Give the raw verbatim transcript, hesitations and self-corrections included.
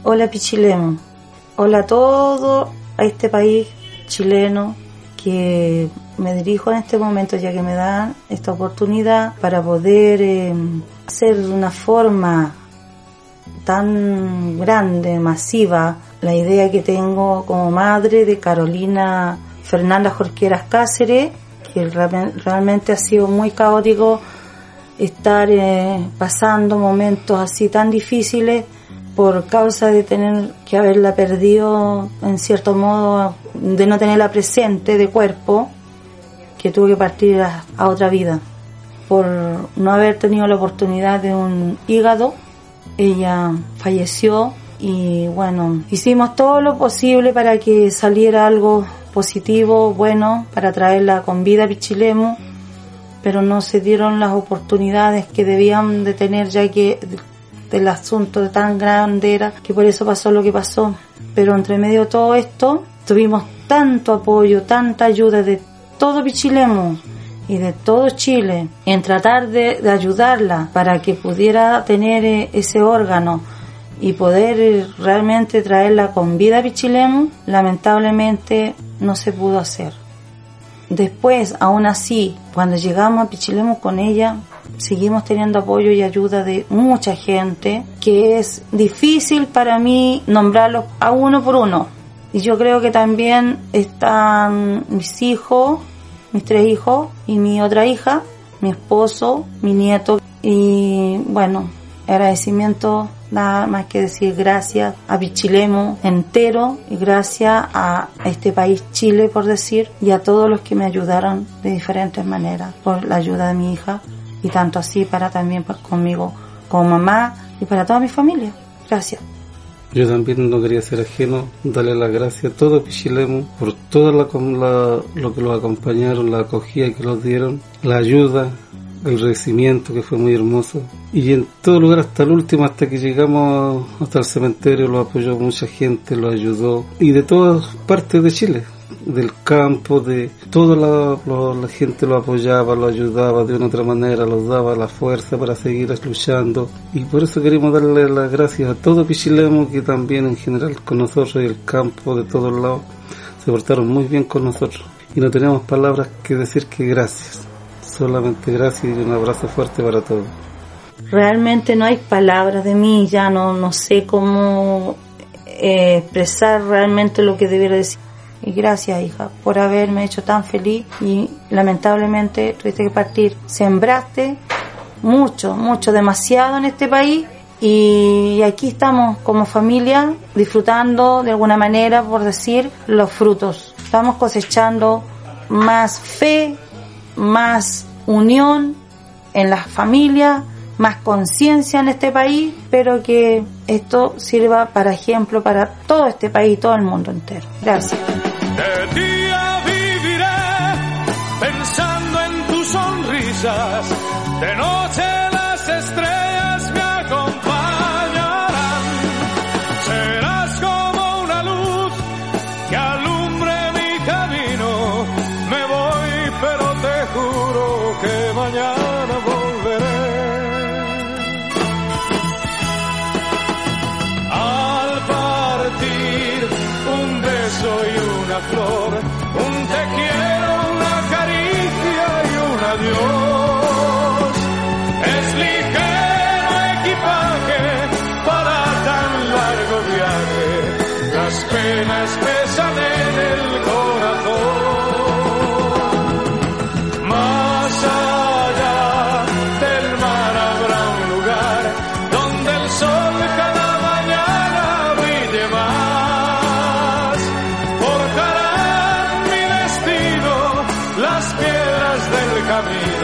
Hola Pichilemu, hola a todo a este país chileno que me dirijo en este momento, ya que me dan esta oportunidad para poder eh, hacer de una forma tan grande, masiva, la idea que tengo como madre de Carolina Fernanda Jorqueras Cáceres, que realmente ha sido muy caótico estar eh, pasando momentos así tan difíciles por causa de tener que haberla perdido, en cierto modo, de no tenerla presente de cuerpo, que tuvo que partir a, a otra vida. Por no haber tenido la oportunidad de un hígado, ella falleció y bueno, hicimos todo lo posible para que saliera algo positivo, bueno, para traerla con vida a Pichilemu, pero no se dieron las oportunidades que debían de tener, ya que el asunto de tan grande era que por eso pasó lo que pasó. Pero entre medio de todo esto tuvimos tanto apoyo, tanta ayuda de todo Pichilemu y de todo Chile en tratar de, de ayudarla para que pudiera tener eh, ese órgano y poder eh, realmente traerla con vida a Pichilemu. Lamentablemente no se pudo hacer. Después, aún así, cuando llegamos a Pichilemu con ella, seguimos teniendo apoyo y ayuda de mucha gente, que es difícil para mí nombrarlos a uno por uno. Y yo creo que también están mis hijos, mis tres hijos y mi otra hija, mi esposo, mi nieto. Y bueno, agradecimiento, nada más que decir gracias a Pichilemu entero y gracias a este país Chile, por decir, y a todos los que me ayudaron de diferentes maneras, por la ayuda de mi hija, y tanto así para también para conmigo como mamá y para toda mi familia. Gracias. Yo también no quería ser ajeno, darle las gracias a todo Pichilemu por todo la, la, lo que los acompañaron, la acogida que los dieron, la ayuda, el recibimiento que fue muy hermoso, y en todo lugar hasta el último, hasta que llegamos hasta el cementerio, lo apoyó mucha gente, lo ayudó, y de todas partes de Chile, del campo, de toda la, la, la gente lo apoyaba, lo ayudaba de una otra manera, los daba la fuerza para seguir luchando, y por eso queremos darle las gracias a todo Pichilemu, que también en general con nosotros y el campo de todos lados se portaron muy bien con nosotros, y no tenemos palabras que decir que gracias. Solamente gracias y un abrazo fuerte para todos. Realmente no hay palabras de mí, ya no, no sé cómo eh, expresar realmente lo que debiera decir. Y gracias, hija, por haberme hecho tan feliz, y lamentablemente tuviste que partir. Sembraste mucho, mucho, demasiado en este país, y aquí estamos como familia disfrutando de alguna manera, por decir, los frutos. Estamos cosechando más fe, más unión en las familias, más conciencia en este país, pero que esto sirva para ejemplo para todo este país y todo el mundo entero. Gracias. De día viviré pensando en tus sonrisas, de noche las estrellas me acompañarán. Serás como una luz que alumbre mi camino. Me voy, pero te juro que mañana volveré. Al partir, un beso y una flor, un te quiero, una caricia y un adiós. Es ligero equipaje para tan largo viaje, las penas pesan en el corazón. Más allá del mar habrá un lugar donde el sol cada mañana brille más. Forjarán mi destino las piedras del camino.